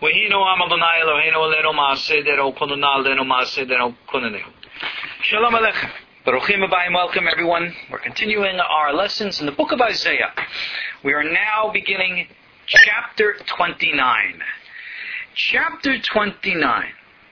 Shalom Aleichem. Baruchim Abayim. Welcome everyone. We're continuing our lessons in the book of Isaiah. We are now beginning chapter 29. Chapter 29.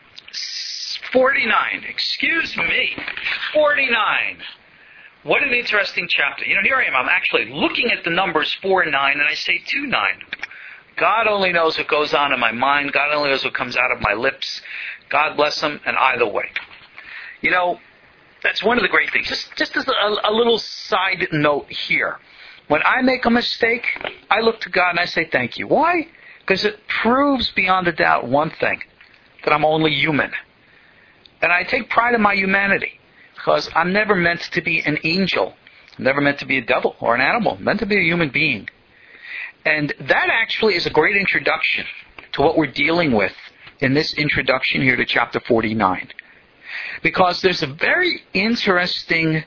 49. Excuse me. 49. What an interesting chapter. Here I am. I'm actually looking at the numbers 4 and 9, and I say 2, 9. God only knows what goes on in my mind. God only knows what comes out of my lips. God bless him, and either way. That's one of the great things. Just as a little side note here. When I make a mistake, I look to God and I say thank you. Why? Because it proves beyond a doubt one thing, that I'm only human. And I take pride in my humanity, because I'm never meant to be an angel. I'm never meant to be a devil or an animal. I'm meant to be a human being. And that actually is a great introduction to what we're dealing with in this introduction here to chapter 49. Because there's a very interesting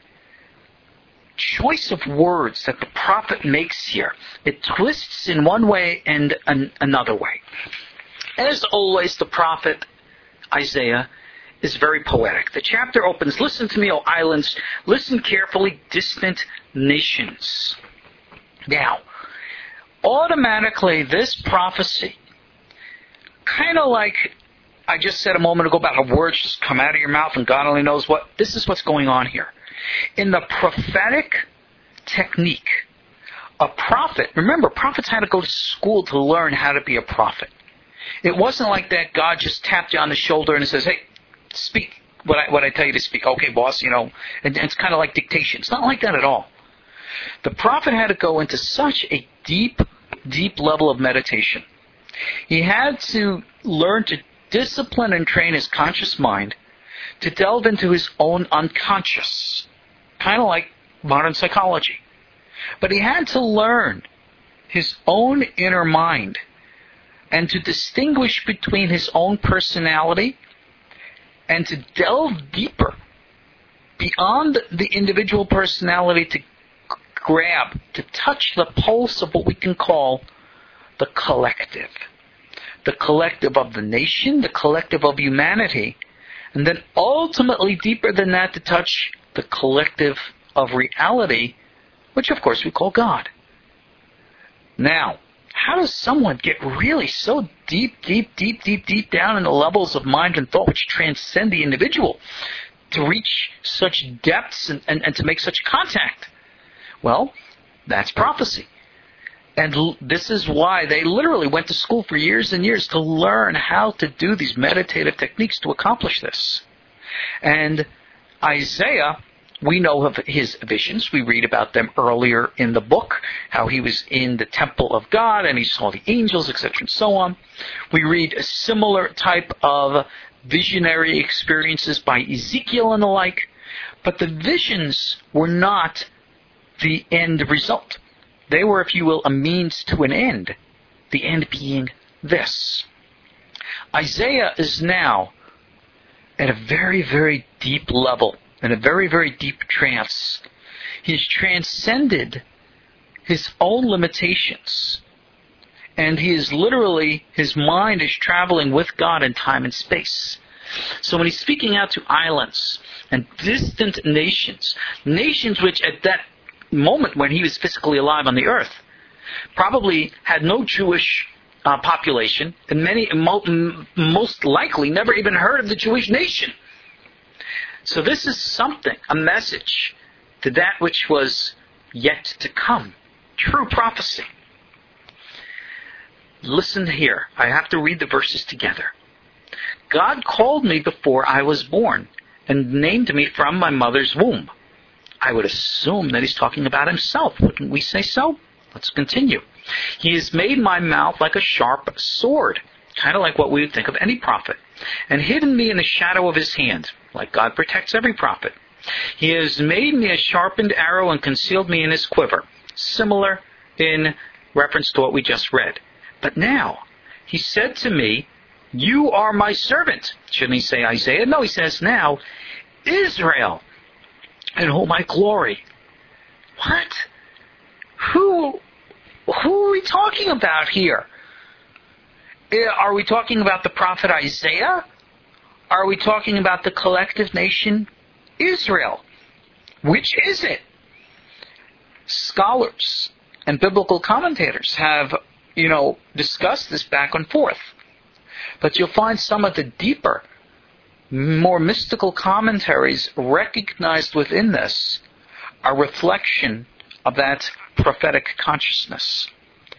choice of words that the prophet makes here. It twists in one way and another way. As always, the prophet Isaiah is very poetic. The chapter opens, "Listen to me, O islands, listen carefully, distant nations." Now, automatically, this prophecy, kind of like I just said a moment ago about how words just come out of your mouth and God only knows what, this is what's going on here. In the prophetic technique, a prophet, remember, prophets had to go to school to learn how to be a prophet. It wasn't like that God just tapped you on the shoulder and says, "Hey, speak what I tell you to speak." "Okay, boss," and it's kind of like dictation. It's not like that at all. The prophet had to go into such a deep, deep level of meditation. He had to learn to discipline and train his conscious mind to delve into his own unconscious, kind of like modern psychology. But he had to learn his own inner mind and to distinguish between his own personality and to delve deeper beyond the individual personality to grab, to touch the pulse of what we can call the collective. The collective of the nation, the collective of humanity, and then ultimately deeper than that to touch the collective of reality, which of course we call God. Now, how does someone get really so deep down in the levels of mind and thought which transcend the individual to reach such depths and to make such contact? Well, that's prophecy. And this is why they literally went to school for years and years to learn how to do these meditative techniques to accomplish this. And Isaiah, we know of his visions. We read about them earlier in the book, how he was in the temple of God and he saw the angels, etc. and so on. We read a similar type of visionary experiences by Ezekiel and the like. But the visions were not the end result. They were, if you will, a means to an end. The end being this. Isaiah is now at a very, very deep level, in a very, very deep trance. He's transcended his own limitations. And he is literally, his mind is traveling with God in time and space. So when he's speaking out to islands and distant nations, nations which at that moment when he was physically alive on the earth probably had no Jewish population, and many most likely never even heard of the Jewish nation. So this is something, a message to that which was yet to come. True prophecy. Listen here. I have to read the verses together. "God called me before I was born and named me from my mother's womb." I would assume that he's talking about himself. Wouldn't we say so? Let's continue. "He has made my mouth like a sharp sword," kind of like what we would think of any prophet, "and hidden me in the shadow of his hand," like God protects every prophet. "He has made me a sharpened arrow and concealed me in his quiver," similar in reference to what we just read. "But now, he said to me, 'You are my servant.'" Shouldn't he say Isaiah? No, he says now, "Israel, in whom I glory." What? Who are we talking about here? Are we talking about the prophet Isaiah? Are we talking about the collective nation Israel? Which is it? Scholars and biblical commentators have, discussed this back and forth. But you'll find some of the deeper, more mystical commentaries recognized within this a reflection of that prophetic consciousness.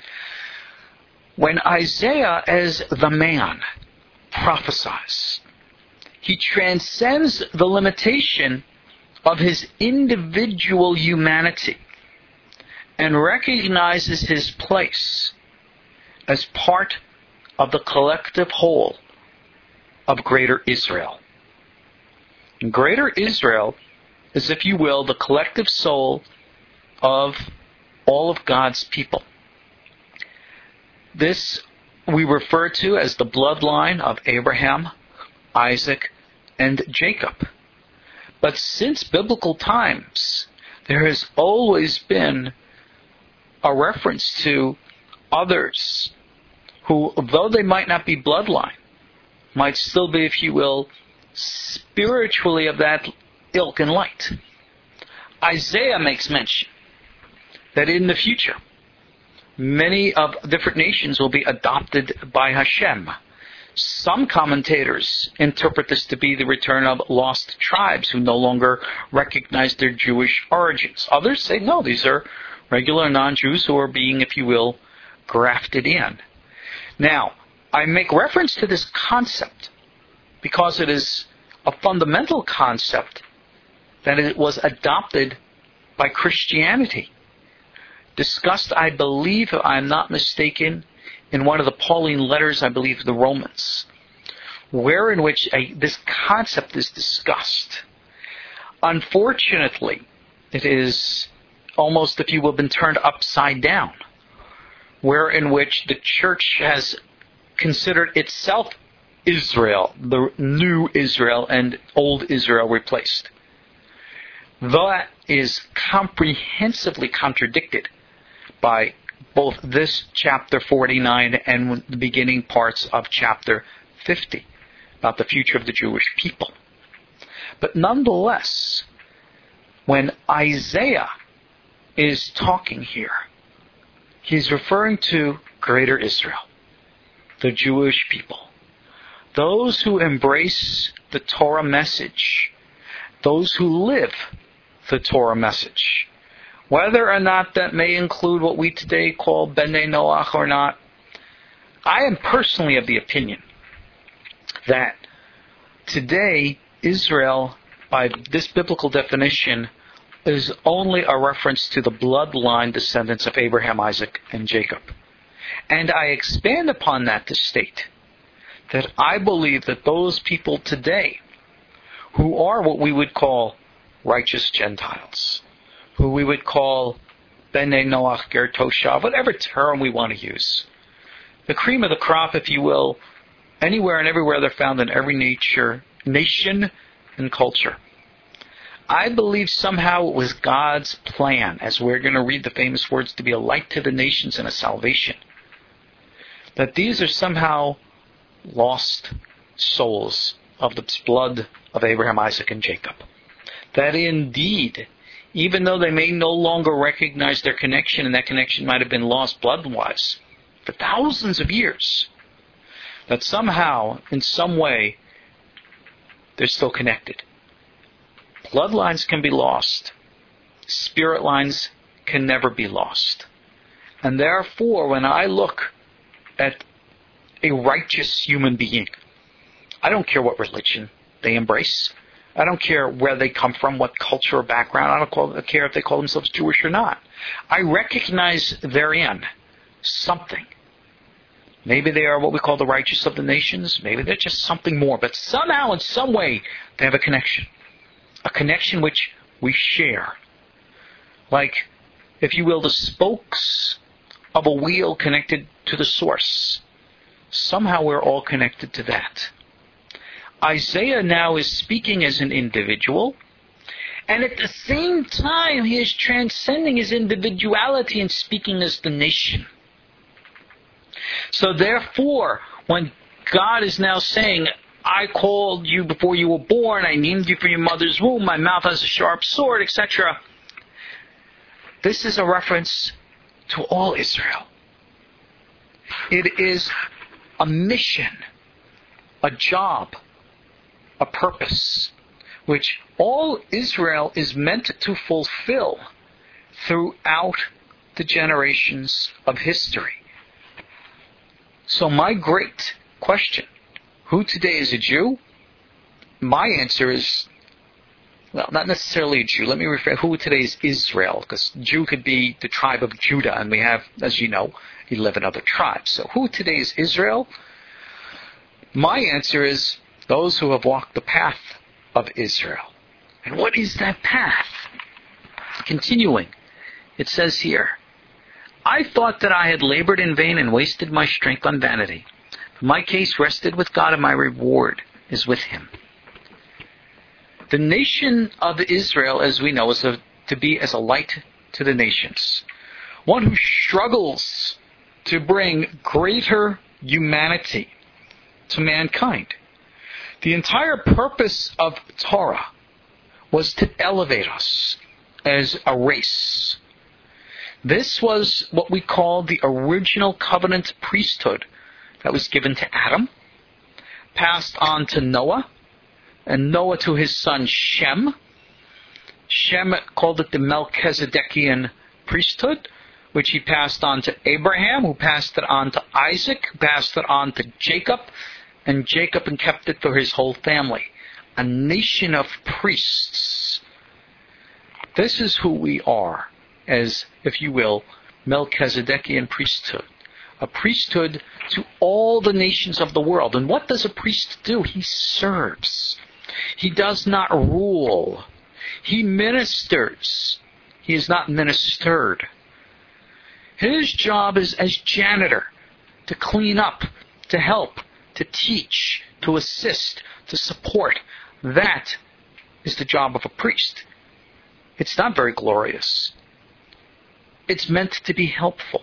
When Isaiah, as the man, prophesies, he transcends the limitation of his individual humanity and recognizes his place as part of the collective whole of Greater Israel. And Greater Israel is, if you will, the collective soul of all of God's people. This we refer to as the bloodline of Abraham, Isaac, and Jacob. But since biblical times, there has always been a reference to others who, though they might not be bloodline, might still be, if you will, spiritually of that ilk and light. Isaiah makes mention that in the future, many of different nations will be adopted by Hashem. Some commentators interpret this to be the return of lost tribes who no longer recognize their Jewish origins. Others say, no, these are regular non-Jews who are being, if you will, grafted in. Now, I make reference to this concept because it is a fundamental concept that it was adopted by Christianity. Discussed, I believe, if I'm not mistaken, in one of the Pauline letters, I believe, the Romans, where in which this concept is discussed. Unfortunately, it is almost, if you will, been turned upside down, where in which the church has considered itself Israel, the new Israel, and old Israel replaced. That is comprehensively contradicted by both this chapter 49 and the beginning parts of chapter 50 about the future of the Jewish people. But nonetheless, when Isaiah is talking here, he's referring to Greater Israel, the Jewish people, those who embrace the Torah message, those who live the Torah message. Whether or not that may include what we today call Bnei Noach or not, I am personally of the opinion that today Israel, by this biblical definition, is only a reference to the bloodline descendants of Abraham, Isaac, and Jacob. And I expand upon that to state that I believe that those people today who are what we would call righteous Gentiles, who we would call Bnei Noach Ger Toshav, whatever term we want to use, the cream of the crop, if you will, anywhere and everywhere they're found in every nation and culture. I believe somehow it was God's plan, as we're going to read the famous words, to be a light to the nations and a salvation, that these are somehow lost souls of the blood of Abraham, Isaac, and Jacob. That indeed, even though they may no longer recognize their connection, and that connection might have been lost blood-wise for thousands of years, that somehow, in some way, they're still connected. Bloodlines can be lost. Spirit lines can never be lost. And therefore, when I look at a righteous human being, I don't care what religion they embrace. I don't care where they come from, what culture or background. I don't care if they call themselves Jewish or not. I recognize therein something. Maybe they are what we call the righteous of the nations. Maybe they're just something more. But somehow, in some way, they have a connection. A connection which we share. Like, if you will, the spokes of a wheel connected to the source. Somehow we're all connected to that. Isaiah now is speaking as an individual, and at the same time he is transcending his individuality and speaking as the nation. So therefore, when God is now saying, I called you before you were born, I named you from your mother's womb, my mouth has a sharp sword, etc. This is a reference to all Israel. It is a mission, a job, a purpose, which all Israel is meant to fulfill throughout the generations of history. So my great question, who today is a Jew? My answer is, well, not necessarily a Jew. Let me rephrase, who today is Israel? Because Jew could be the tribe of Judah, and we have, as you know, 11 other tribes. So who today is Israel? My answer is those who have walked the path of Israel. And what is that path? Continuing, it says here, I thought that I had labored in vain and wasted my strength on vanity. My case rested with God, and my reward is with Him. The nation of Israel, as we know, is to be as a light to the nations. One who struggles to bring greater humanity to mankind. The entire purpose of Torah was to elevate us as a race. This was what we call the original covenant priesthood that was given to Adam, passed on to Noah, and Noah to his son Shem. Shem called it the Melchizedekian priesthood, which he passed on to Abraham, who passed it on to Isaac, who passed it on to Jacob, and Jacob and kept it for his whole family. A nation of priests. This is who we are, as, if you will, Melchizedekian priesthood. A priesthood to all the nations of the world. And what does a priest do? He serves. He does not rule. He ministers. He is not ministered. His job is as janitor, to clean up, to help, to teach, to assist, to support. That is the job of a priest. It's not very glorious. It's meant to be helpful.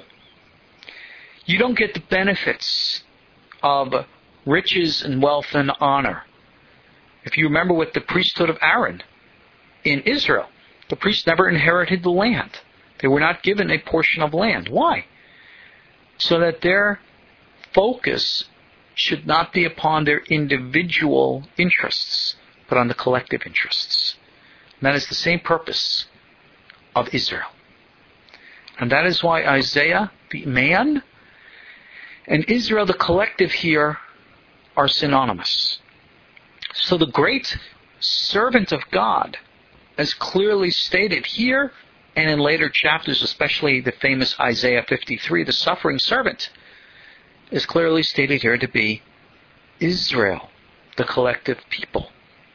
You don't get the benefits of riches and wealth and honor. If you remember with the priesthood of Aaron in Israel, the priests never inherited the land. They were not given a portion of land. Why? So that their focus should not be upon their individual interests, but on the collective interests. And that is the same purpose of Israel. And that is why Isaiah, the man, and Israel, the collective here, are synonymous. So the great servant of God, as clearly stated here and in later chapters, especially the famous Isaiah 53, the suffering servant, is clearly stated here to be Israel, the collective people.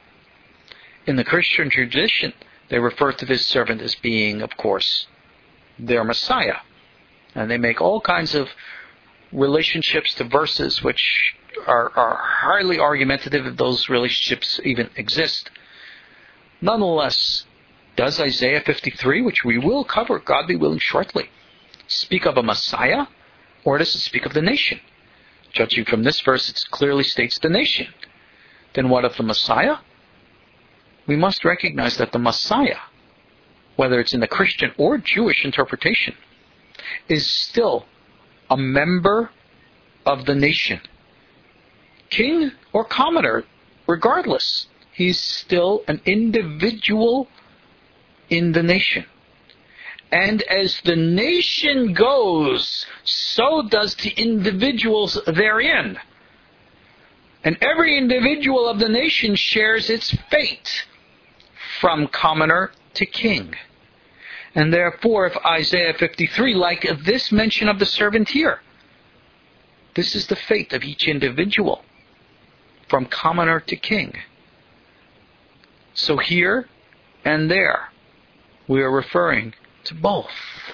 In the Christian tradition, they refer to this servant as being, of course, their Messiah. And they make all kinds of relationships to verses which are highly argumentative if those relationships even exist. Nonetheless, does Isaiah 53, which we will cover, God be willing, shortly, speak of a Messiah, or does it speak of the nation? Judging from this verse, it clearly states the nation. Then what of the Messiah? We must recognize that the Messiah, whether it's in the Christian or Jewish interpretation, is still a member of the nation. King or commoner, regardless, he's still an individual in the nation. And as the nation goes, so does the individuals therein. And every individual of the nation shares its fate, from commoner to king. And therefore, if Isaiah 53, like this mention of the servant here, this is the fate of each individual, from commoner to king. So here and there, we are referring to both.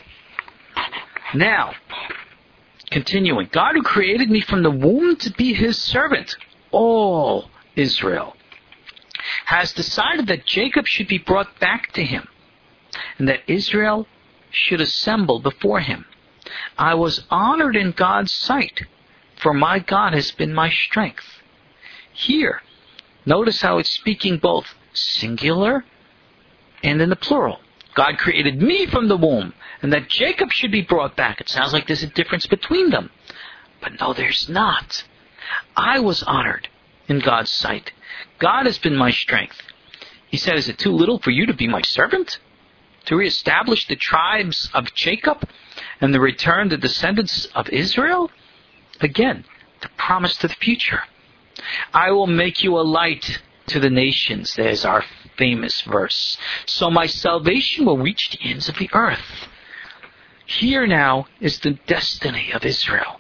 Now, continuing, God who created me from the womb to be His servant, all Israel, has decided that Jacob should be brought back to Him, and that Israel should assemble before Him. I was honored in God's sight, for my God has been my strength. Here, notice how it's speaking both singular and in the plural. God created me from the womb, and that Jacob should be brought back. It sounds like there's a difference between them. But no, there's not. I was honored in God's sight. God has been my strength. He said, is it too little for you to be my servant? To reestablish the tribes of Jacob and to return the descendants of Israel? Again, the promise to the future. I will make you a light to the nations. There's our famous verse. So my salvation will reach the ends of the earth. Here now is the destiny of Israel.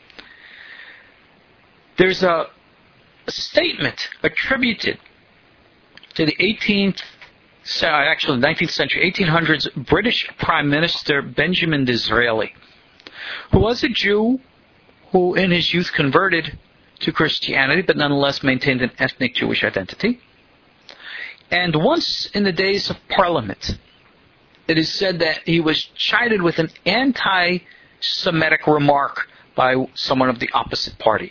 There's a statement attributed to the 19th century, 1800s British Prime Minister Benjamin Disraeli, who was a Jew who in his youth converted to Christianity, but nonetheless maintained an ethnic Jewish identity. And once in the days of Parliament, it is said that he was chided with an anti-Semitic remark by someone of the opposite party.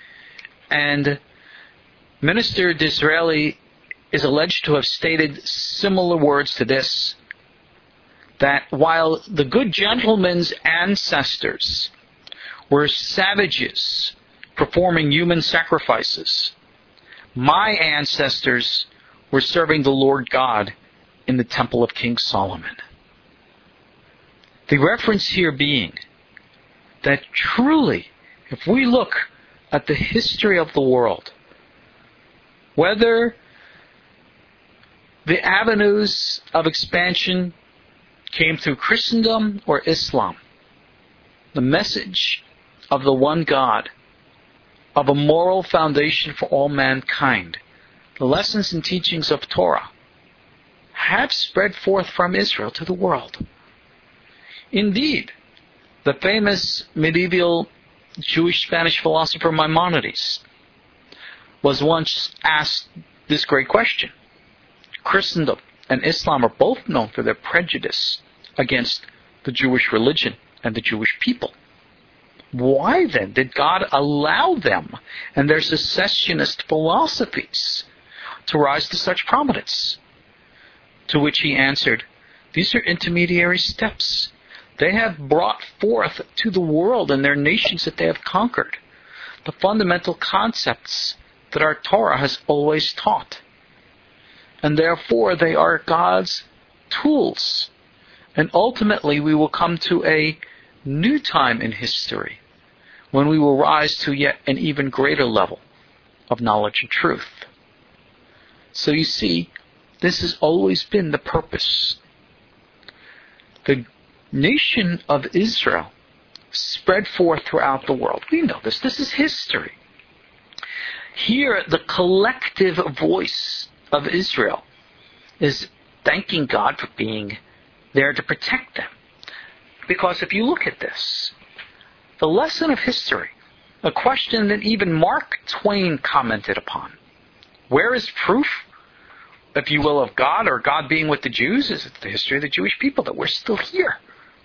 And Minister Disraeli is alleged to have stated similar words to this, that while the good gentleman's ancestors were savages performing human sacrifices, my ancestors were serving the Lord God in the temple of King Solomon. The reference here being that truly, if we look at the history of the world, whether the avenues of expansion came through Christendom or Islam, the message of the one God, of a moral foundation for all mankind, the lessons and teachings of Torah, have spread forth from Israel to the world. Indeed, the famous medieval Jewish Spanish philosopher Maimonides was once asked this great question. Christendom and Islam are both known for their prejudice against the Jewish religion and the Jewish people. Why then did God allow them and their secessionist philosophies to rise to such prominence? To which he answered, these are intermediary steps. They have brought forth to the world and their nations that they have conquered the fundamental concepts that our Torah has always taught. And therefore they are God's tools. And ultimately we will come to a new time in history when we will rise to yet an even greater level of knowledge and truth. So you see, this has always been the purpose. The nation of Israel spread forth throughout the world. We know this. This is history. Here, the collective voice of Israel is thanking God for being there to protect them. Because if you look at this, the lesson of history, a question that even Mark Twain commented upon, where is proof, if you will, of God or God being with the Jews? Is it the history of the Jewish people that we're still here?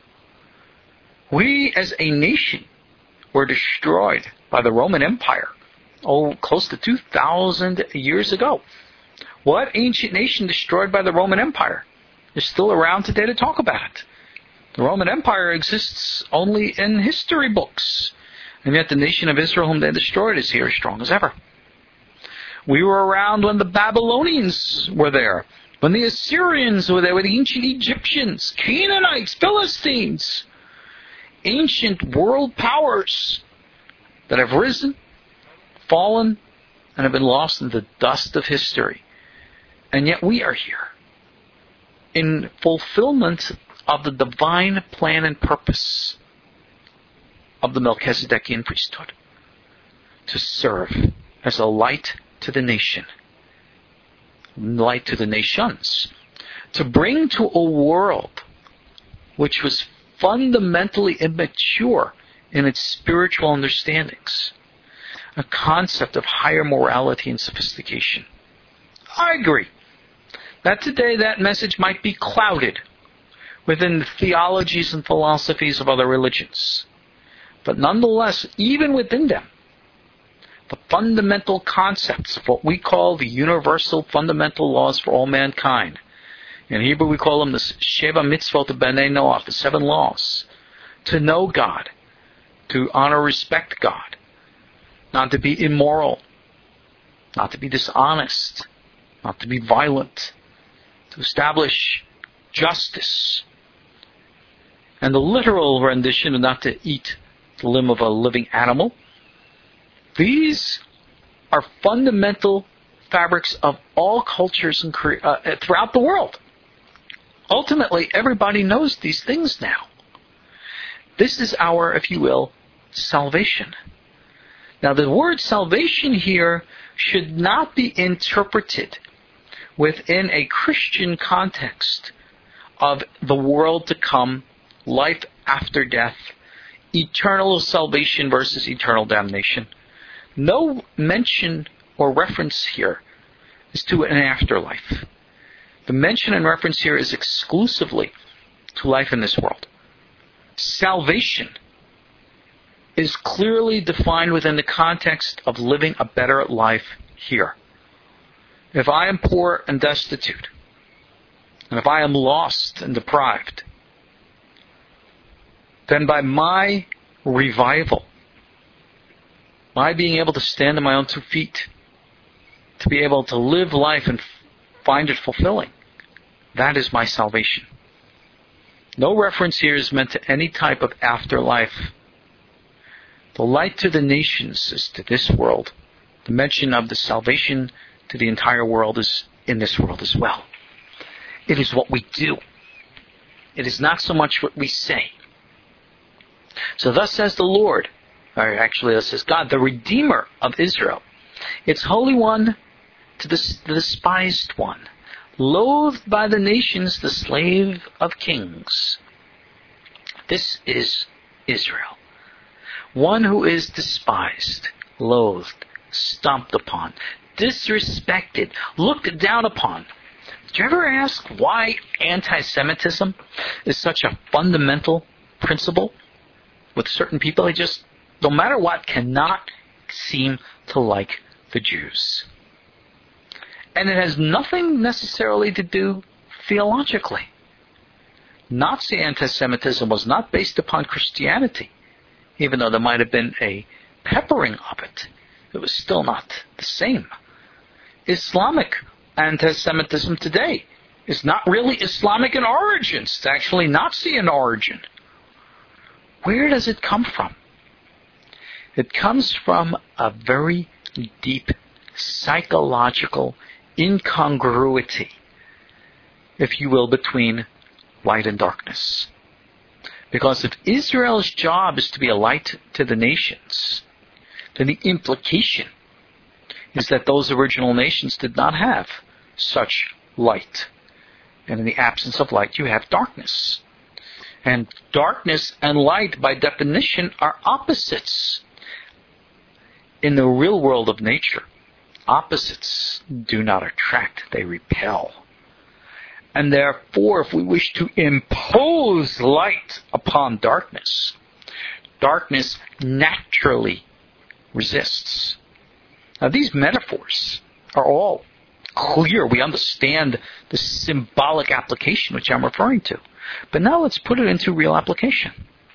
We as a nation were destroyed by the Roman Empire, close to 2,000 years ago. What ancient nation destroyed by the Roman Empire is still around today to talk about it? The Roman Empire exists only in history books, and yet the nation of Israel whom they destroyed is here as strong as ever. We were around when the Babylonians were there, when the Assyrians were there, with the ancient Egyptians, Canaanites, Philistines, ancient world powers that have risen, fallen, and have been lost in the dust of history. And yet we are here in fulfillment of the divine plan and purpose of the Melchizedekian priesthood, to serve as a light to the nation, light to the nations, to bring to a world which was fundamentally immature in its spiritual understandings a concept of higher morality and sophistication. I agree that today that message might be clouded within the theologies and philosophies of other religions. But nonetheless, even within them, the fundamental concepts of what we call the universal fundamental laws for all mankind. In Hebrew we call them the Sheva Mitzvot of Bnei Noach, the 7 laws. To know God, to honor, respect God, not to be immoral, not to be dishonest, not to be violent, to establish justice. And the literal rendition of not to eat the limb of a living animal. These are fundamental fabrics of all cultures and throughout the world. Ultimately, everybody knows these things now. This is our, if you will, salvation. Now, the word salvation here should not be interpreted within a Christian context of the world to come, life after death, eternal salvation versus eternal damnation. No mention or reference here is to an afterlife. The mention and reference here is exclusively to life in this world. Salvation is clearly defined within the context of living a better life here. If I am poor and destitute, and if I am lost and deprived, then by my revival, my being able to stand on my own 2 feet, to be able to live life and find it fulfilling, that is my salvation. No reference here is meant to any type of afterlife. The light to the nations is to this world. The mention of the salvation to the entire world is in this world as well. It is what we do. It is not so much what we say. So thus says the Lord, or actually thus says God, the Redeemer of Israel, its Holy One to the despised one, loathed by the nations, the slave of kings. This is Israel. One who is despised, loathed, stomped upon, disrespected, looked down upon. Did you ever ask why anti-Semitism is such a fundamental principle with certain people? They just, no matter what, cannot seem to like the Jews. And it has nothing necessarily to do theologically. Nazi anti-Semitism was not based upon Christianity, even though there might have been a peppering of it. It was still not the same. Islamic anti-Semitism today is not really Islamic in origin. It's actually Nazi in origin. Where does it come from? It comes from a very deep psychological incongruity, if you will, between light and darkness. Because if Israel's job is to be a light to the nations, then the implication is that those original nations did not have such light. And in the absence of light, you have darkness. And darkness and light, by definition, are opposites. In the real world of nature, opposites do not attract, they repel. And therefore, if we wish to impose light upon darkness, darkness naturally resists. Now, these metaphors are all clear. We understand the symbolic application which I'm referring to. But now let's put it into real application.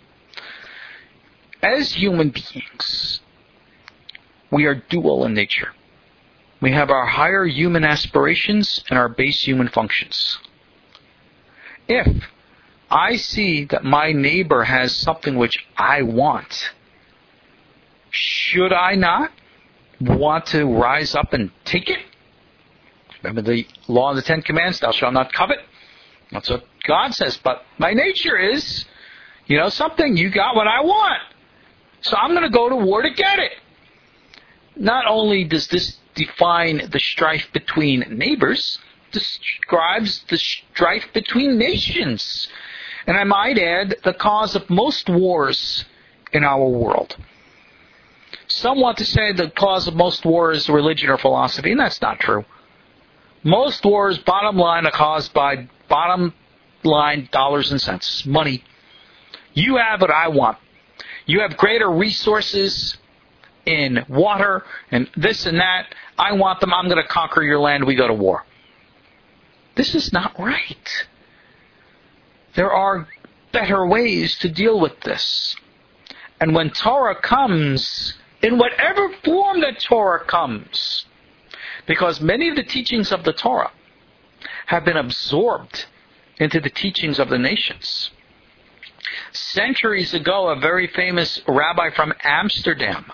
As human beings, we are dual in nature. We have our higher human aspirations and our base human functions. If I see that my neighbor has something which I want, should I not want to rise up and take it? Remember the law of the 10 Commandments, thou shalt not covet? That's what God says. But my nature is, something, you got what I want. So I'm going to go to war to get it. Not only does this define the strife between neighbors, describes the strife between nations. And I might add, the cause of most wars in our world. Some want to say the cause of most wars is religion or philosophy, and that's not true. Most wars, bottom line, are caused by bottom line dollars and cents, money. You have what I want. You have greater resources in water and this and that. I want them. I'm going to conquer your land. We go to war. This is not right. There are better ways to deal with this. And when Torah comes, in whatever form that Torah comes, because many of the teachings of the Torah have been absorbed into the teachings of the nations. Centuries ago, a very famous rabbi from Amsterdam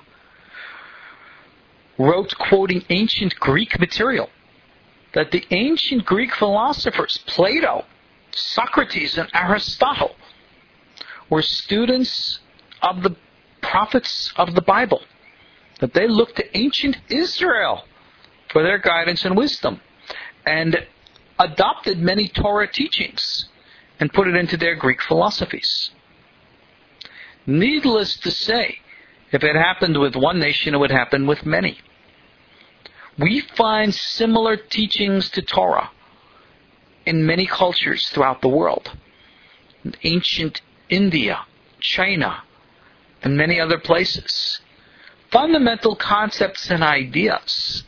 wrote, quoting ancient Greek material, that the ancient Greek philosophers, Plato, Socrates, and Aristotle, were students of the prophets of the Bible, that they looked to ancient Israel for their guidance and wisdom, and adopted many Torah teachings and put it into their Greek philosophies. Needless to say, if it happened with one nation, it would happen with many. We find similar teachings to Torah in many cultures throughout the world. In ancient India, China, and many other places. Fundamental concepts and ideas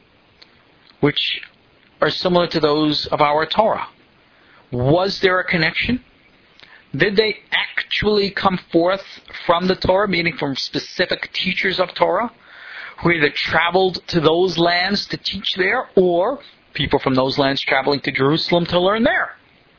which are similar to those of our Torah. Was there a connection? Did they actually come forth from the Torah, meaning from specific teachers of Torah, who either traveled to those lands to teach there, or people from those lands traveling to Jerusalem to learn there?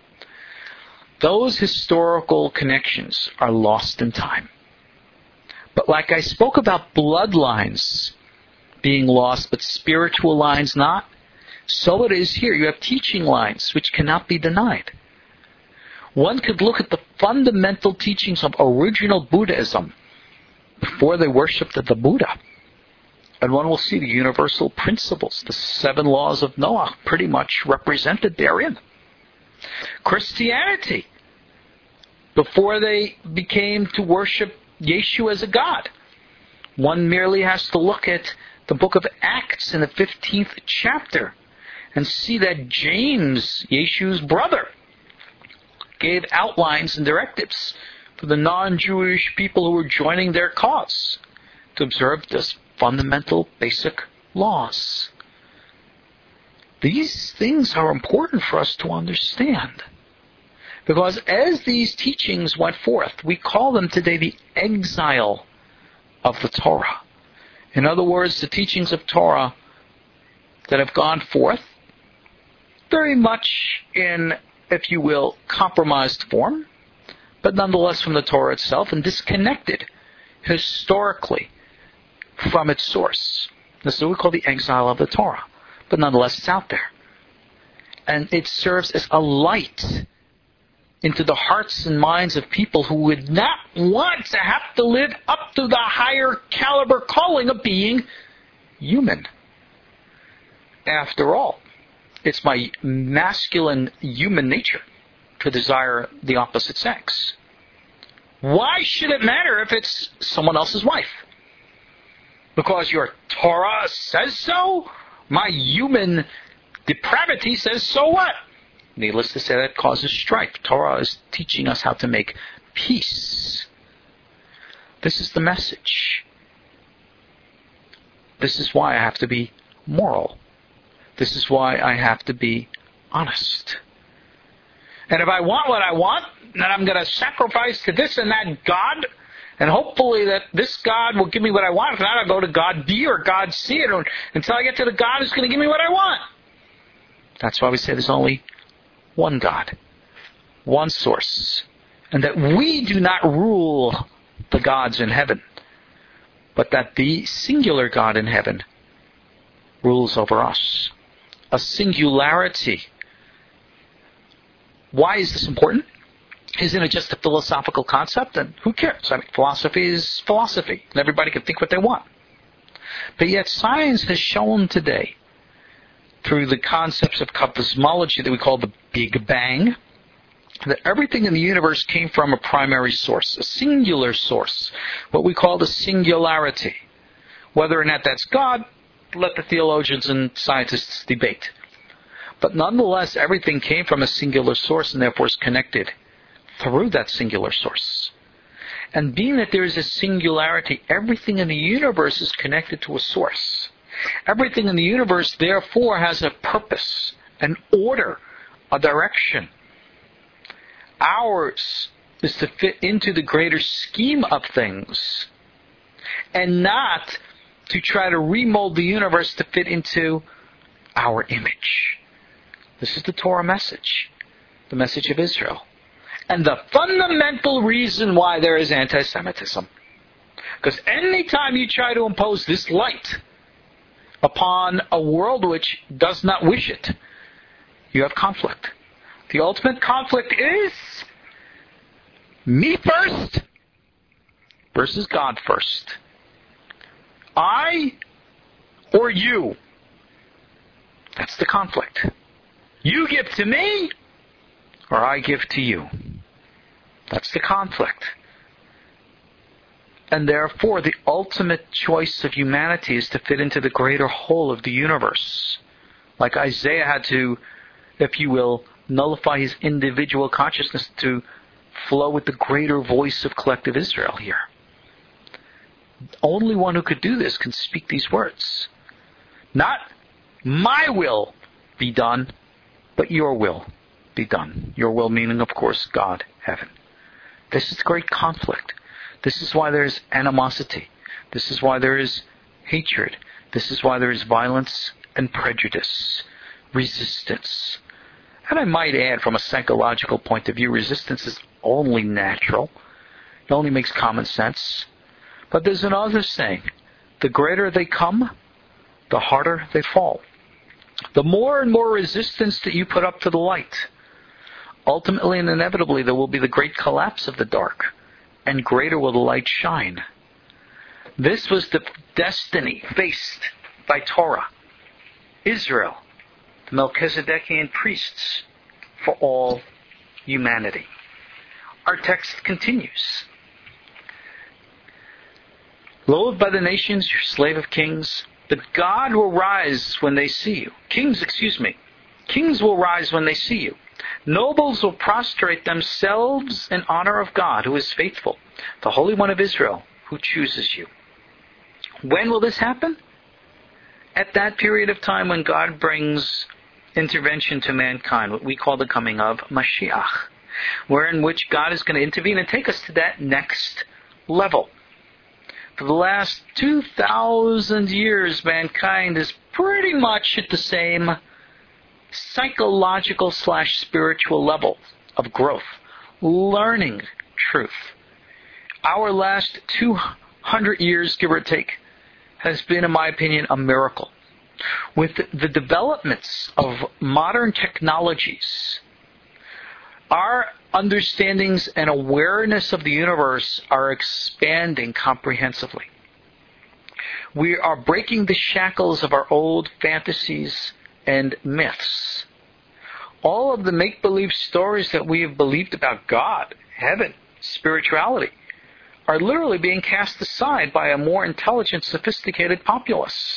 Those historical connections are lost in time. But like I spoke about bloodlines being lost, but spiritual lines not, so it is here. You have teaching lines which cannot be denied. One could look at the fundamental teachings of original Buddhism before they worshipped the Buddha. And one will see the universal principles, the 7 laws of Noah, pretty much represented therein. Christianity, before they became to worship Yeshu as a god, one merely has to look at the book of Acts in the 15th chapter and see that James, Yeshu's brother, gave outlines and directives for the non-Jewish people who were joining their cause to observe this fundamental basic laws. These things are important for us to understand, because as these teachings went forth, we call them today the exile of the Torah. In other words, the teachings of Torah that have gone forth very much in, if you will, compromised form, but nonetheless from the Torah itself, and disconnected historically from its source. This is what we call the exile of the Torah. But nonetheless, it's out there. And it serves as a light into the hearts and minds of people who would not want to have to live up to the higher caliber calling of being human. After all, it's my masculine human nature to desire the opposite sex. Why should it matter if it's someone else's wife? Because your Torah says so? My human depravity says so what? Needless to say, that causes strife. Torah is teaching us how to make peace. This is the message. This is why I have to be moral. This is why I have to be honest. And if I want what I want, then I'm going to sacrifice to this and that God, and hopefully that this God will give me what I want. If not, I'll go to God B or God C until I get to the God who's going to give me what I want. That's why we say there's only one God, one source, and that we do not rule the gods in heaven, but that the singular God in heaven rules over us. A singularity. Why is this important? Isn't it just a philosophical concept? And who cares? I mean, philosophy is philosophy, and everybody can think what they want. But yet science has shown today, through the concepts of cosmology that we call the Big Bang, that everything in the universe came from a primary source, a singular source, what we call the singularity. Whether or not that's God, let the theologians and scientists debate. But nonetheless, everything came from a singular source and therefore is connected through that singular source. And being that there is a singularity, everything in the universe is connected to a source. Everything in the universe, therefore, has a purpose, an order, a direction. Ours is to fit into the greater scheme of things, and not to try to remold the universe to fit into our image. This is the Torah message, the message of Israel. And the fundamental reason why there is anti-Semitism. Because anytime you try to impose this light upon a world which does not wish it, you have conflict. The ultimate conflict is me first versus God first. I or you. That's the conflict. You give to me or I give to you. That's the conflict. And therefore, the ultimate choice of humanity is to fit into the greater whole of the universe. Like Isaiah had to, if you will, nullify his individual consciousness to flow with the greater voice of collective Israel here. Only one who could do this can speak these words. Not my will be done, but your will be done. Your will meaning, of course, God, heaven. This is the great conflict. This is why there is animosity. This is why there is hatred. This is why there is violence and prejudice, resistance. And I might add, from a psychological point of view, resistance is only natural. It only makes common sense. But there's another saying. The greater they come, the harder they fall. The more and more resistance that you put up to the light, ultimately and inevitably there will be the great collapse of the dark, and greater will the light shine. This was the destiny faced by Torah, Israel, the Melchizedekian priests, for all humanity. Our text continues. Loathed by the nations, you're slave of kings, but God will rise when they see you. Kings will rise when they see you. Nobles will prostrate themselves in honor of God, who is faithful, the Holy One of Israel, who chooses you. When will this happen? At that period of time when God brings intervention to mankind, what we call the coming of Mashiach, wherein which God is going to intervene and take us to that next level. For the last 2,000 years, mankind is pretty much at the same psychological/spiritual level of growth, learning truth. Our last 200 years, give or take, has been, in my opinion, a miracle. With the developments of modern technologies, our understandings and awareness of the universe are expanding comprehensively. We are breaking the shackles of our old fantasies and myths. All of the make-believe stories that we have believed about God, heaven, spirituality, are literally being cast aside by a more intelligent, sophisticated populace.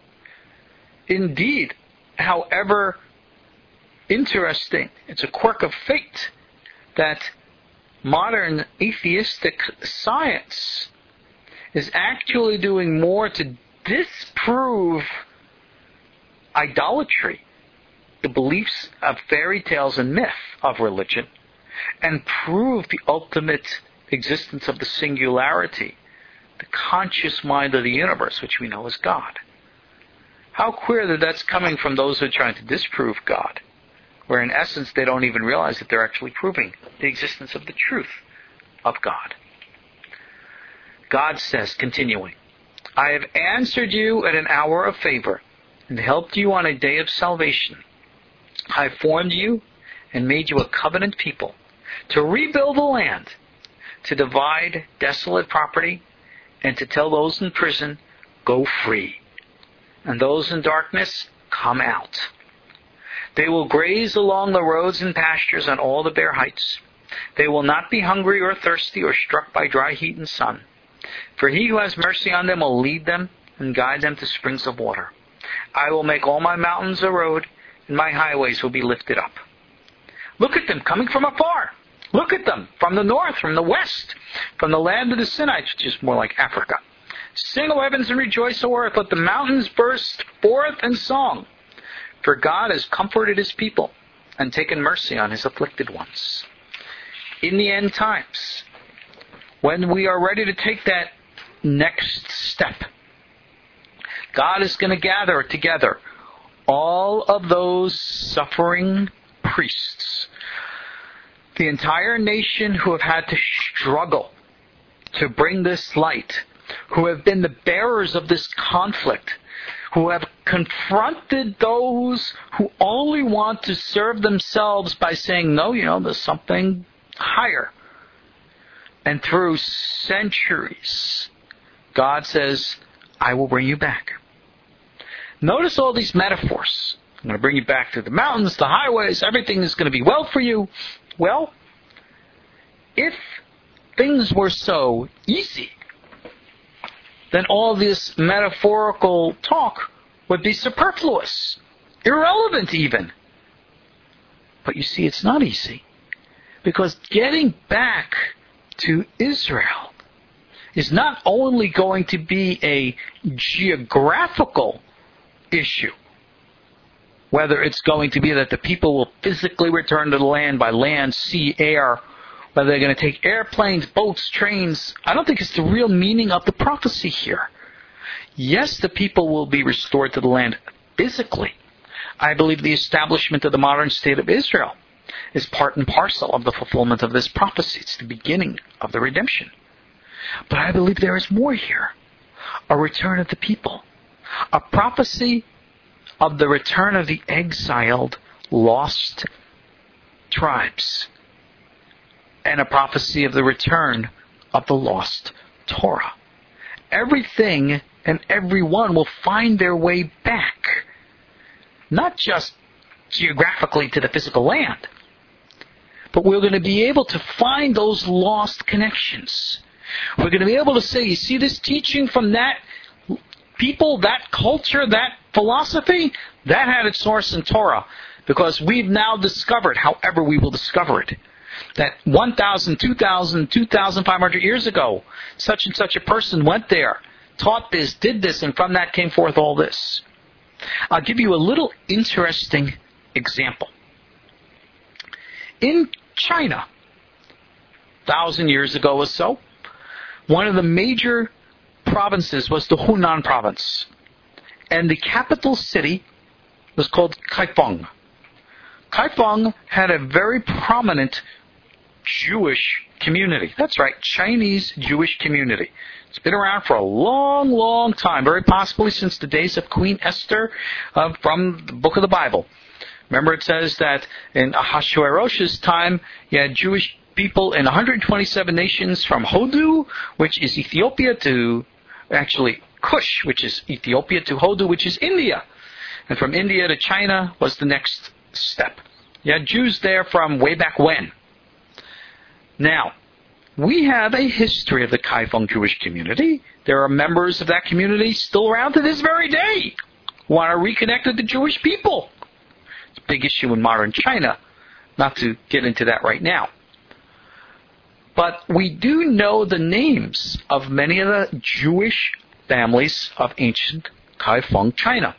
Indeed, however interesting, it's a quirk of fate that modern atheistic science is actually doing more to disprove idolatry, the beliefs of fairy tales and myth of religion, and prove the ultimate existence of the singularity, the conscious mind of the universe, which we know as God. How queer that that's coming from those who are trying to disprove God, where in essence they don't even realize that they're actually proving the existence of the truth of God. God says, continuing, I have answered you at an hour of favor, and helped you on a day of salvation. I formed you and made you a covenant people, to rebuild the land, to divide desolate property, and to tell those in prison, go free, and those in darkness, come out. They will graze along the roads and pastures on all the bare heights. They will not be hungry or thirsty or struck by dry heat and sun. For he who has mercy on them will lead them and guide them to springs of water. I will make all my mountains a road, and my highways will be lifted up. Look at them coming from afar. Look at them from the north, from the west, from the land of the Sinites, which is more like Africa. Sing, O heavens, and rejoice, O earth. Let the mountains burst forth in song. For God has comforted his people and taken mercy on his afflicted ones. In the end times, when we are ready to take that next step, God is going to gather together all of those suffering priests, the entire nation who have had to struggle to bring this light, who have been the bearers of this conflict, who have confronted those who only want to serve themselves by saying, no, there's something higher. And through centuries, God says, I will bring you back. Notice all these metaphors. I'm going to bring you back to the mountains, the highways, everything is going to be well for you. Well, if things were so easy, then all this metaphorical talk would be superfluous, irrelevant even. But you see, it's not easy. Because getting back to Israel is not only going to be a geographical issue, whether it's going to be that the people will physically return to the land by land, sea, air, whether they're going to take airplanes, boats, trains. I don't think it's the real meaning of the prophecy here. Yes, the people will be restored to the land physically. I believe the establishment of the modern state of Israel is part and parcel of the fulfillment of this prophecy. It's the beginning of the redemption. But I believe there is more here. A return of the people. A prophecy of the return of the exiled, lost tribes. And a prophecy of the return of the lost Torah. Everything and everyone will find their way back. Not just geographically to the physical land, but we're going to be able to find those lost connections. We're going to be able to say, you see this teaching from that people, that culture, that philosophy, that had its source in Torah. Because we've now discovered, however we will discover it, that 1,000, 2,000, 2,500 years ago, such and such a person went there, taught this, did this, and from that came forth all this. I'll give you a little interesting example. In China, 1,000 years ago or so, one of the major provinces was the Hunan province. And the capital city was called Kaifeng. Kaifeng had a very prominent Jewish community. That's right, Chinese Jewish community. It's been around for a long, long time, very possibly since the days of Queen Esther from the book of the Bible. Remember, it says that in Ahasuerus's time, you had Jewish people in 127 nations from Hodu, which is Ethiopia, to actually Kush, which is Ethiopia, to Hodu, which is India. And from India to China was the next step. You had Jews there from way back when. Now, we have a history of the Kaifeng Jewish community. There are members of that community still around to this very day who want to reconnect with the Jewish people. It's a big issue in modern China. Not to get into that right now. But we do know the names of many of the Jewish families of ancient Kaifeng China.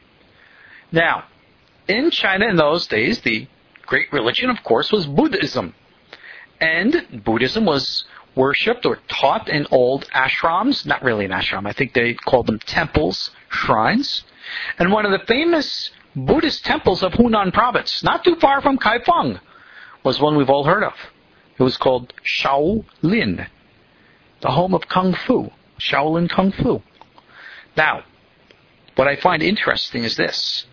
Now, in China in those days, the great religion, of course, was Buddhism. And Buddhism was worshipped or taught in old ashrams. Not really an ashram. I think they called them temples, shrines. And one of the famous Buddhist temples of Hunan province, not too far from Kaifeng, was one we've all heard of. It was called Shaolin, the home of Kung Fu, Shaolin Kung Fu. Now, what I find interesting is this.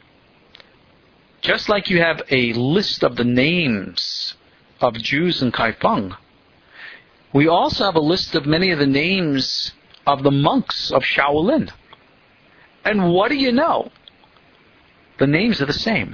Just like you have a list of the names of Jews in Kaifeng, we also have a list of many of the names of the monks of Shaolin. And what do you know? The names are the same.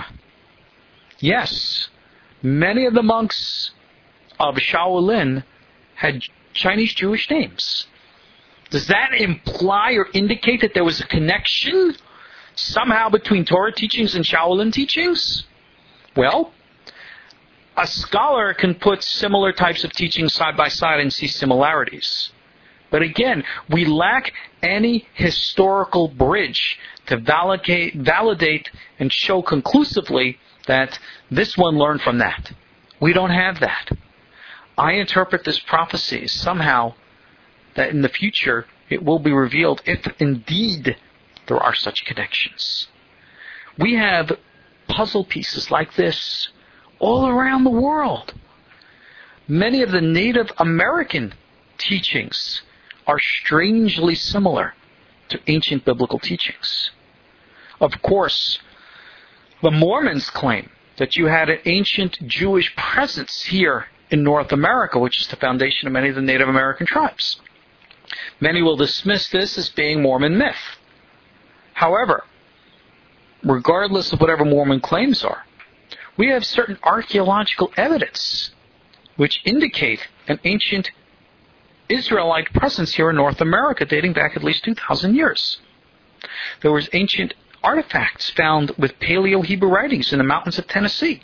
Yes, many of the monks of Shaolin had Chinese Jewish names. Does that imply or indicate that there was a connection somehow between Torah teachings and Shaolin teachings? Well, A scholar can put similar types of teaching side by side and see similarities. But again, we lack any historical bridge to validate and show conclusively that this one learned from that. We don't have that. I interpret this prophecy somehow that in the future it will be revealed if indeed there are such connections. We have puzzle pieces like this all around the world. Many of the Native American teachings are strangely similar to ancient biblical teachings. Of course, the Mormons claim that you had an ancient Jewish presence here in North America, which is the foundation of many of the Native American tribes. Many will dismiss this as being Mormon myth. However, regardless of whatever Mormon claims are, we have certain archaeological evidence which indicate an ancient Israelite presence here in North America dating back at least 2,000 years. There was ancient artifacts found with Paleo-Hebrew writings in the mountains of Tennessee.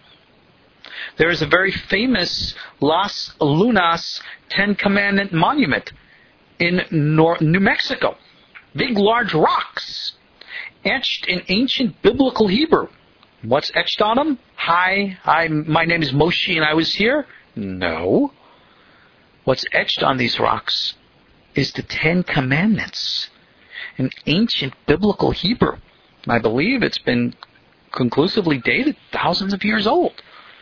There is a very famous Las Lunas Ten Commandment monument in New Mexico. Big, large rocks etched in ancient biblical Hebrew. What's etched on them? Hi, my name is Moshe and I was here? No. What's etched on these rocks is the Ten Commandments in ancient biblical Hebrew. I believe it's been conclusively dated, thousands of years old.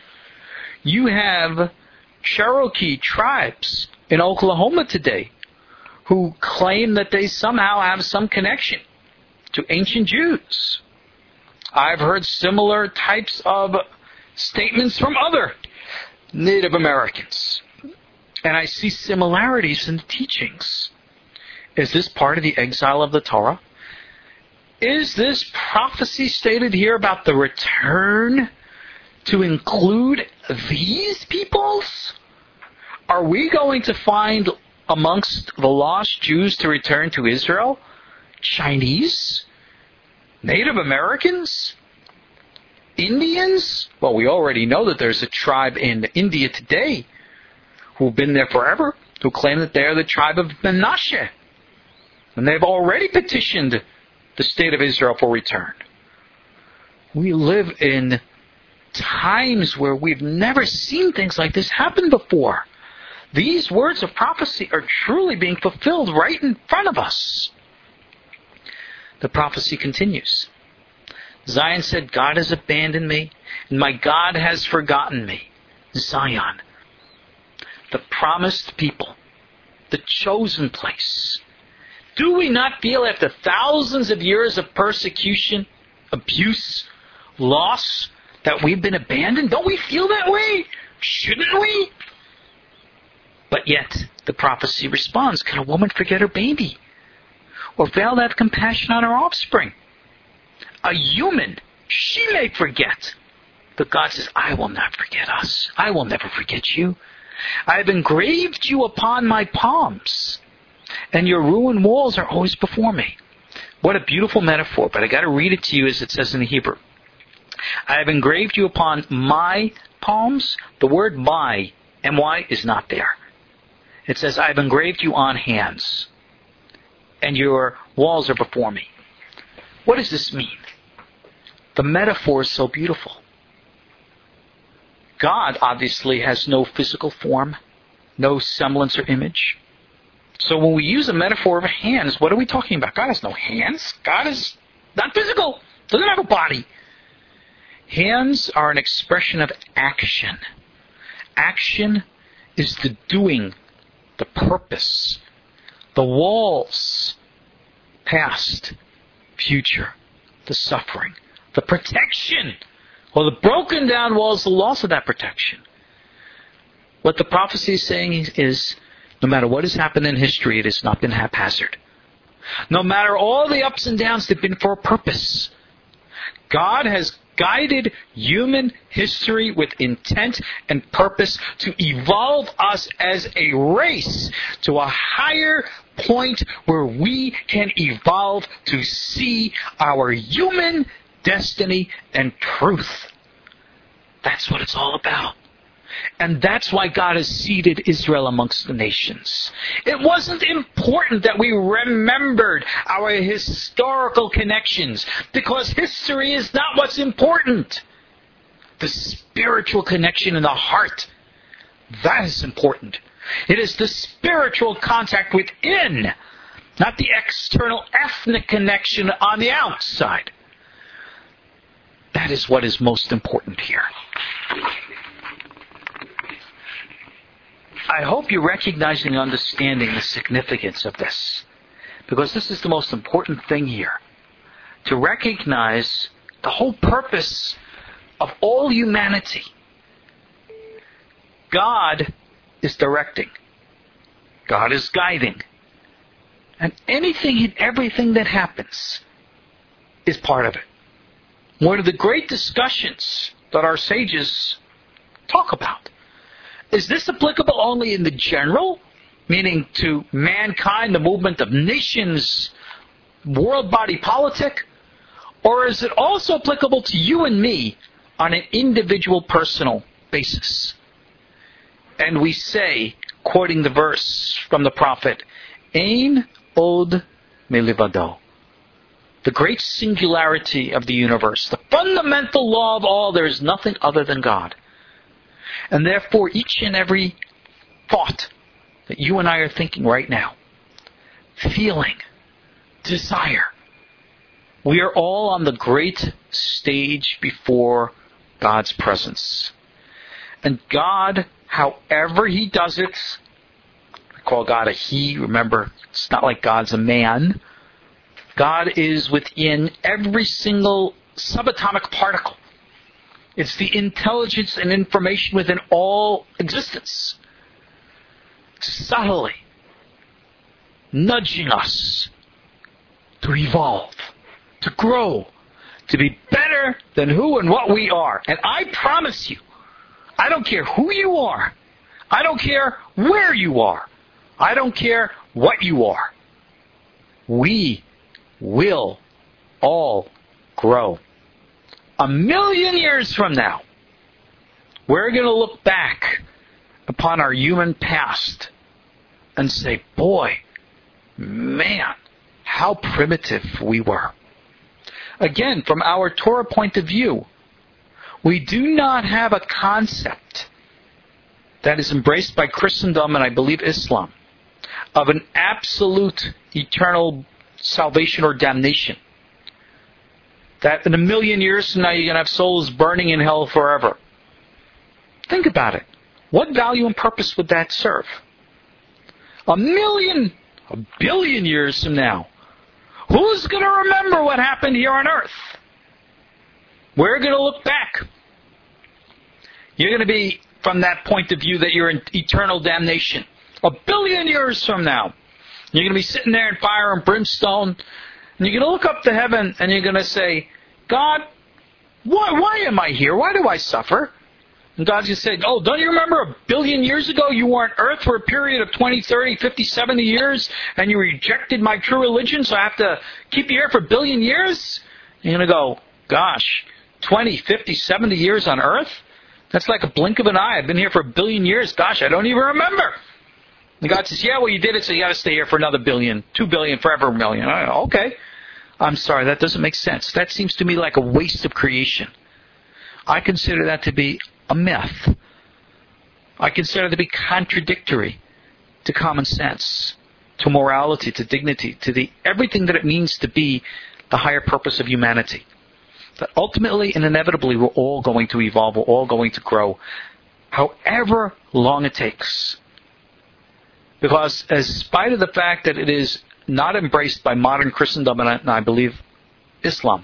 You have Cherokee tribes in Oklahoma today who claim that they somehow have some connection to ancient Jews. I've heard similar types of statements from other Native Americans. And I see similarities in the teachings. Is this part of the exile of the Torah? Is this prophecy stated here about the return to include these peoples? Are we going to find amongst the lost Jews to return to Israel Chinese, Native Americans, Indians? Well, we already know that there's a tribe in India today who've been there forever, who claim that they're the tribe of Menashe. And they've already petitioned the state of Israel for return. We live in times where we've never seen things like this happen before. These words of prophecy are truly being fulfilled right in front of us. The prophecy continues. Zion said, God has abandoned me, and my God has forgotten me. Zion, the promised people, the chosen place. Do we not feel after thousands of years of persecution, abuse, loss, that we've been abandoned? Don't we feel that way? Shouldn't we? But yet, the prophecy responds, can a woman forget her baby? Or fail to have compassion on her offspring? A human, she may forget. But God says, I will not forget us. I will never forget you. I have engraved you upon my palms, and your ruined walls are always before me. What a beautiful metaphor, but I got to read it to you as it says in the Hebrew. I have engraved you upon my palms. The word my, M-Y, is not there. It says, I have engraved you on hands, and your walls are before me. What does this mean? The metaphor is so beautiful. God obviously has no physical form, no semblance or image. So when we use a metaphor of hands, what are we talking about? God has no hands. God is not physical. Doesn't have a body. Hands are an expression of action. Action is the doing, the purpose. The walls, past, future, the suffering, the protection. Well, the broken down wall is the loss of that protection. What the prophecy is saying is, no matter what has happened in history, it has not been haphazard. No matter all the ups and downs, they've been for a purpose. God has guided human history with intent and purpose to evolve us as a race to a higher point where we can evolve to see our human destiny and truth. That's what it's all about. And that's why God has seated Israel amongst the nations. It wasn't important that we remembered our historical connections, because history is not what's important. The spiritual connection in the heart, that is important. It is the spiritual contact within, not the external ethnic connection on the outside. That is what is most important here. I hope you're recognizing and understanding the significance of this, because this is the most important thing here. To recognize the whole purpose of all humanity. God is directing. God is guiding. And anything and everything that happens is part of it. One of the great discussions that our sages talk about. Is this applicable only in the general, meaning to mankind, the movement of nations, world body politic? Or is it also applicable to you and me on an individual personal basis? And we say, quoting the verse from the prophet, Ein od milivado. The great singularity of the universe, the fundamental law of all, there is nothing other than God. And therefore, each and every thought that you and I are thinking right now, feeling, desire, we are all on the great stage before God's presence. And God, however He does it, we call God a He, remember, it's not like God's a man. God is within every single subatomic particle. It's the intelligence and information within all existence. Subtly nudging us to evolve, to grow, to be better than who and what we are. And I promise you, I don't care who you are. I don't care where you are. I don't care what you are. We will all grow. 1,000,000 years from now, we're going to look back upon our human past and say, boy, man, how primitive we were. Again, from our Torah point of view, we do not have a concept that is embraced by Christendom and I believe Islam of an absolute eternal salvation or damnation. That in 1,000,000 years from now you're going to have souls burning in hell forever. Think about it. What value and purpose would that serve? 1,000,000, 1,000,000,000 years from now, who's going to remember what happened here on earth? We're going to look back. You're going to be, from that point of view, that you're in eternal damnation. 1,000,000,000 years from now, you're going to be sitting there in fire and brimstone, and you're going to look up to heaven and you're going to say, God, why am I here? Why do I suffer? And God's going to say, oh, don't you remember 1,000,000,000 years ago you were on earth for a period of 20, 30, 50, 70 years and you rejected my true religion, so I have to keep you here for 1,000,000,000 years? You're going to go, gosh, 20, 50, 70 years on earth? That's like a blink of an eye. I've been here for 1,000,000,000 years. Gosh, I don't even remember. And God says, yeah, well, you did it, so you got to stay here for another 1,000,000,000, 2,000,000,000, forever 1,000,000. Okay. I'm sorry, that doesn't make sense. That seems to me like a waste of creation. I consider that to be a myth. I consider it to be contradictory to common sense, to morality, to dignity, to the everything that it means to be the higher purpose of humanity. That ultimately and inevitably we're all going to evolve, we're all going to grow, however long it takes. Because in spite of the fact that it is not embraced by modern Christendom and I believe Islam,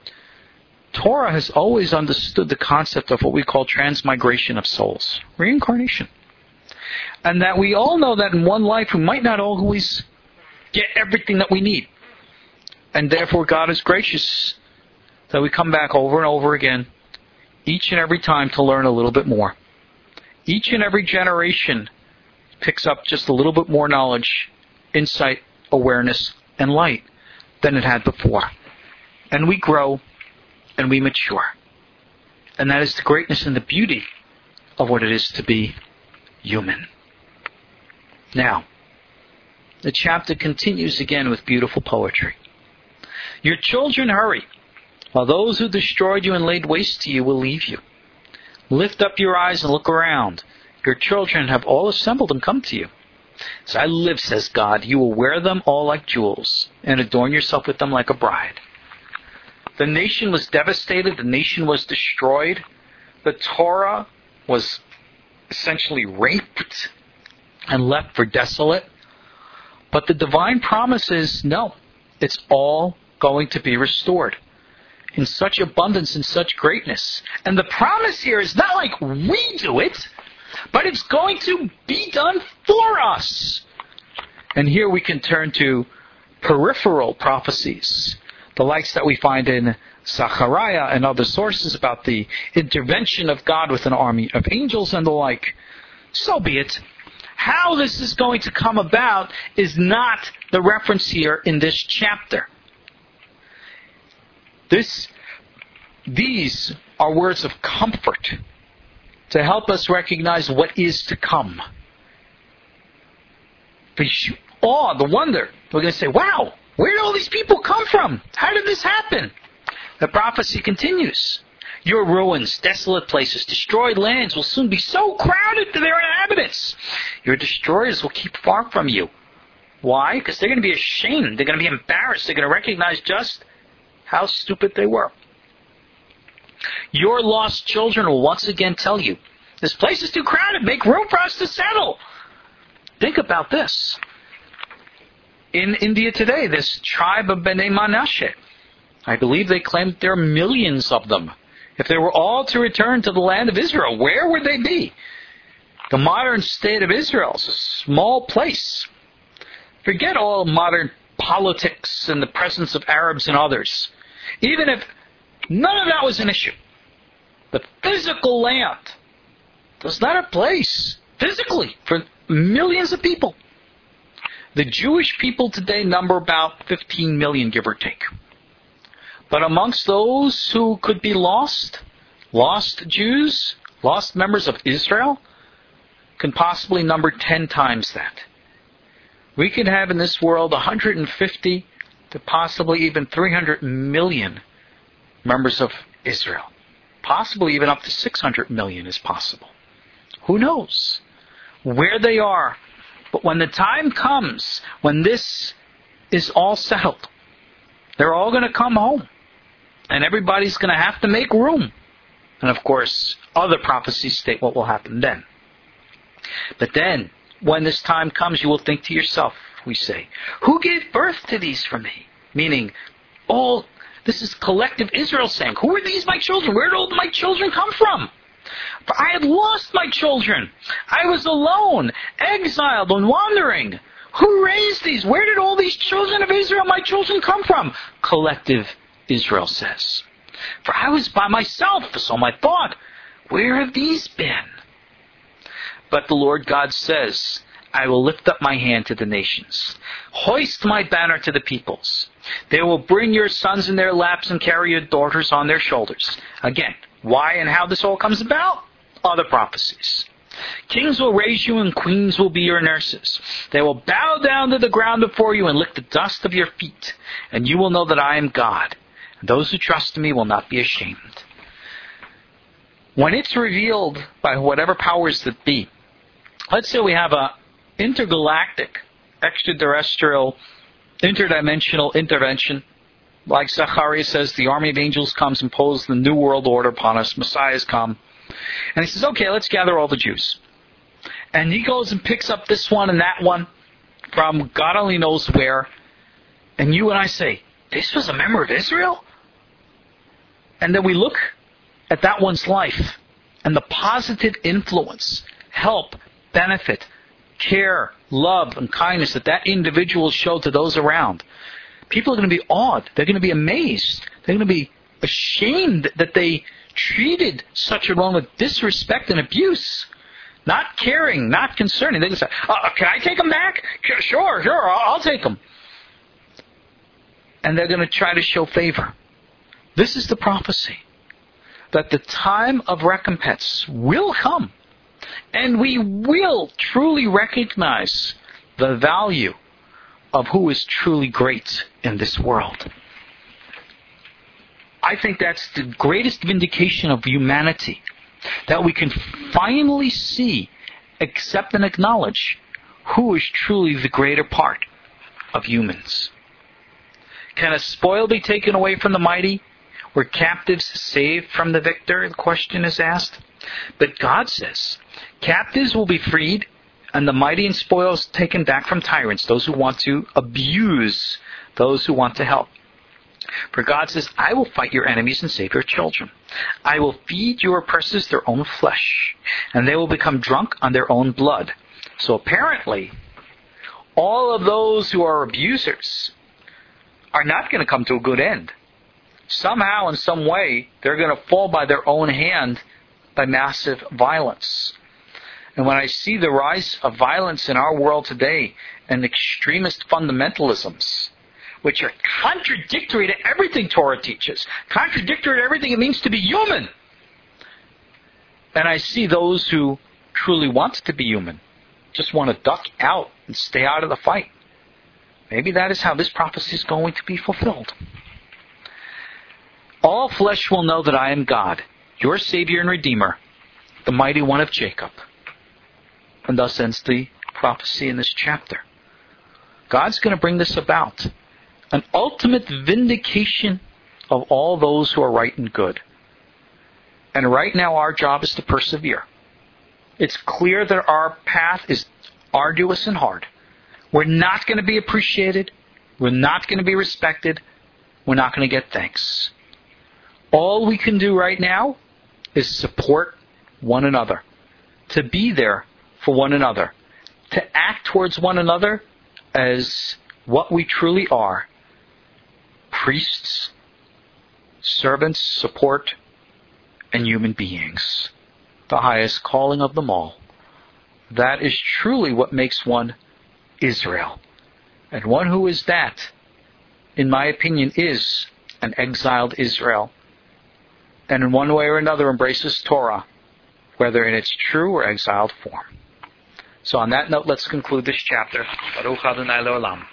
Torah has always understood the concept of what we call transmigration of souls, reincarnation. And that we all know that in one life we might not always get everything that we need. And therefore God is gracious that we come back over and over again, each and every time, to learn a little bit more. Each and every generation picks up just a little bit more knowledge, insight, awareness, and light than it had before. And we grow and we mature. And that is the greatness and the beauty of what it is to be human. Now, the chapter continues again with beautiful poetry. Your children hurry, while those who destroyed you and laid waste to you will leave you. Lift up your eyes and look around. Your children have all assembled and come to you. As I live, says God, you will wear them all like jewels and adorn yourself with them like a bride. The nation was devastated. The nation was destroyed. The Torah was essentially raped and left for desolate. But the divine promise is, no, it's all going to be restored in such abundance, in such greatness. And the promise here is not like we do it, but it's going to be done for us. And here we can turn to peripheral prophecies, the likes that we find in Zechariah and other sources about the intervention of God with an army of angels and the like. So be it. How this is going to come about is not the reference here in this chapter. These are words of comfort to help us recognize what is to come. The awe, the wonder. We're going to say, wow, where did all these people come from? How did this happen? The prophecy continues. Your ruins, desolate places, destroyed lands will soon be so crowded to their inhabitants. Your destroyers will keep far from you. Why? Because they're going to be ashamed. They're going to be embarrassed. They're going to recognize just how stupid they were. Your lost children will once again tell you, this place is too crowded. Make room for us to settle. Think about this. In India today, this tribe of Bnei Manasseh, I believe they claim that there are millions of them. If they were all to return to the land of Israel, where would they be? The modern state of Israel is a small place. Forget all modern politics and the presence of Arabs and others. Even if none of that was an issue, the physical land was not a place physically for millions of people. The Jewish people today number about 15 million, give or take. But amongst those who could be lost Jews, lost members of Israel, can possibly number 10 times that. We could have in this world 150 to possibly even 300 million members of Israel. Possibly even up to 600 million is possible. Who knows where they are? But when the time comes, when this is all settled, they're all going to come home. And everybody's going to have to make room. And of course, other prophecies state what will happen then. But then, when this time comes, you will think to yourself, we say, who gave birth to these for me? Meaning, this is collective Israel saying, who are these my children? Where did all my children come from? For I had lost my children. I was alone, exiled and wandering. Who raised these? Where did all these children of Israel, my children, come from? Collective Israel says. For I was by myself, so I thought, where have these been? But the Lord God says, I will lift up my hand to the nations, hoist my banner to the peoples. They will bring your sons in their laps and carry your daughters on their shoulders. Again, why and how this all comes about? Other prophecies. Kings will raise you and queens will be your nurses. They will bow down to the ground before you and lick the dust of your feet. And you will know that I am God. And those who trust in me will not be ashamed. When it's revealed by whatever powers that be, let's say we have a intergalactic, extraterrestrial, interdimensional intervention. Like Zechariah says, the army of angels comes and pulls the new world order upon us. Messiah has come. And he says, okay, let's gather all the Jews. And he goes and picks up this one and that one from God only knows where. And you and I say, this was a member of Israel? And then we look at that one's life and the positive influence, help, benefit, care, love, and kindness that individual showed to those around. People are going to be awed. They're going to be amazed. They're going to be ashamed that they treated such a one with disrespect and abuse. Not caring, not concerning. They're going to say, can I take them back? Sure, I'll take them. And they're going to try to show favor. This is the prophecy. That the time of recompense will come. And we will truly recognize the value of who is truly great in this world. I think that's the greatest vindication of humanity, that we can finally see, accept, and acknowledge who is truly the greater part of humans. Can a spoil be taken away from the mighty? Were captives saved from the victor? The question is asked. But God says, captives will be freed, and the mighty and spoils taken back from tyrants, those who want to abuse those who want to help. For God says, I will fight your enemies and save your children. I will feed your oppressors their own flesh, and they will become drunk on their own blood. So apparently, all of those who are abusers are not going to come to a good end. Somehow, in some way, they're going to fall by their own hand by massive violence. And when I see the rise of violence in our world today and extremist fundamentalisms, which are contradictory to everything Torah teaches, contradictory to everything it means to be human, and I see those who truly want to be human, just want to duck out and stay out of the fight, maybe that is how this prophecy is going to be fulfilled. All flesh will know that I am God, your Savior and Redeemer, the mighty one of Jacob. And thus ends the prophecy in this chapter. God's going to bring this about. An ultimate vindication of all those who are right and good. And right now our job is to persevere. It's clear that our path is arduous and hard. We're not going to be appreciated. We're not going to be respected. We're not going to get thanks. All we can do right now is support one another. To be there for one another. To act towards one another as what we truly are. Priests, servants, support, and human beings. The highest calling of them all. That is truly what makes one Israel. And one who is that, in my opinion, is an exiled Israel. And in one way or another embraces Torah, whether in its true or exiled form. So on that note, let's conclude this chapter. Baruch Adonai Le'olam.